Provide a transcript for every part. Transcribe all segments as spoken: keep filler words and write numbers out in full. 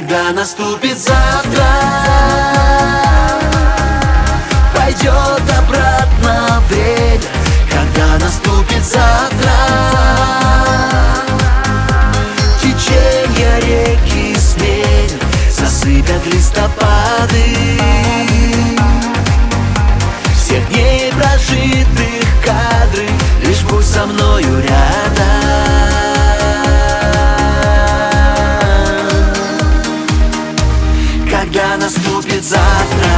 Когда наступит завтра, пойдет обратно время. Когда наступит завтра, течение реки сменит, засыпят листопады всех дней прожитых кадры. Лишь будь со мною рядом. Когда наступит завтра,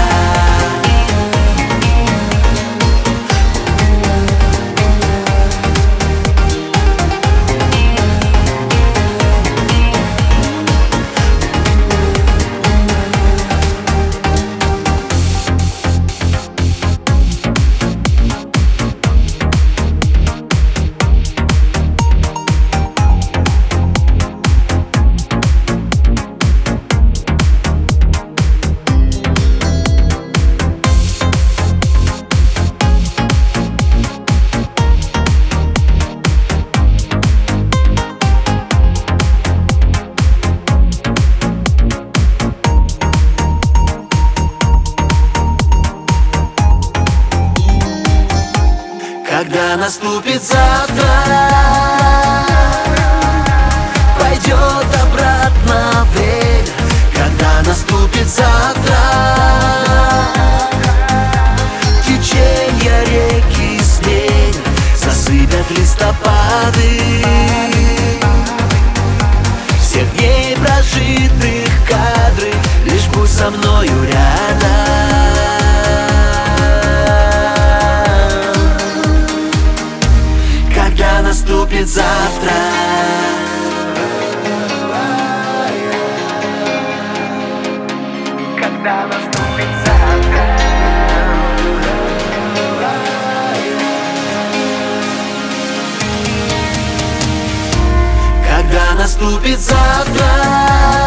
когда наступит завтра, пойдет обратно время. Когда наступит завтра, течение реки сменит, засыпят листопады всех дней прожитых кадры. Лишь будь со мною рядом. Когда наступит завтра, когда наступит завтра, когда наступит завтра.